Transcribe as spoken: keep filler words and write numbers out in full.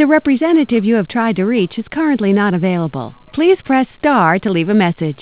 The representative you have tried to reach is currently not available. Please press star to leave a message.